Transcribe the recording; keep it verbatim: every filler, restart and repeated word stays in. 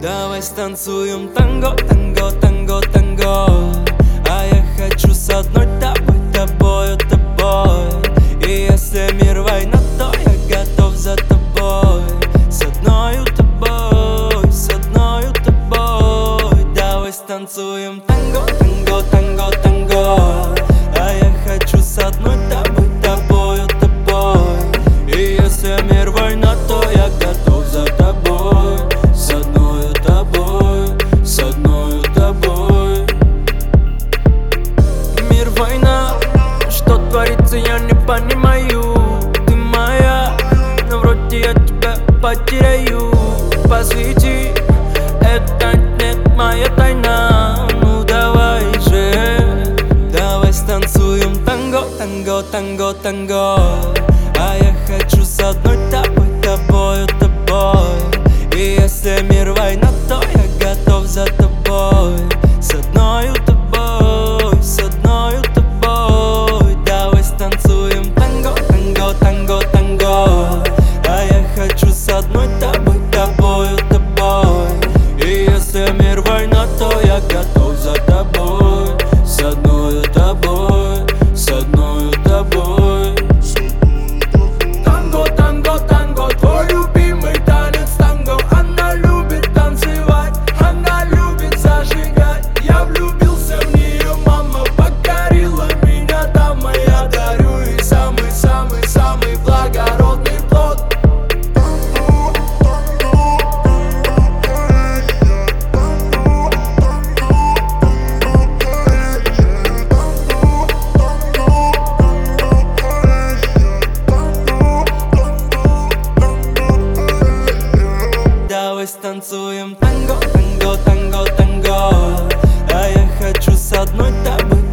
Давай станцуем танго, танго, танго, танго. А я хочу с одной тобой, тобою, тобой. И если мир война, то я готов за тобой. С одною тобой, с одною тобой. Давай станцуем танго, танго, танго, танго. А я хочу с одной тобой, тобою, тобой. И если мир война, то я готов за тобой. С одною тобой, с одною тобой. Мир война, что творится, я не понимаю. Ты моя, но вроде я тебя потеряю. Посвети, это нет моя тайна. Ну давай же, давай станцуем танго, танго, танго, танго. А я хочу с одной тобой, тобою, тобой. И если мир война, то я готов за тобой. С одною тобой, с одною тобой. Давай станцуем танго, танго, танго, танго. А я хочу с одной тобой, тобою, тобой. И если мир война, то я готов за тобой. С одною тобой, с одною тобой. Танго, танго, танго, твой любимый танец танго. Она любит танцевать, она любит зажигать. Я влюбился в нее, мама покорила меня, дама. Я дарю ей самый-самый-самый благородный плод. Давай станцуем танго, танго, танго, танго. А я хочу с одной тобой,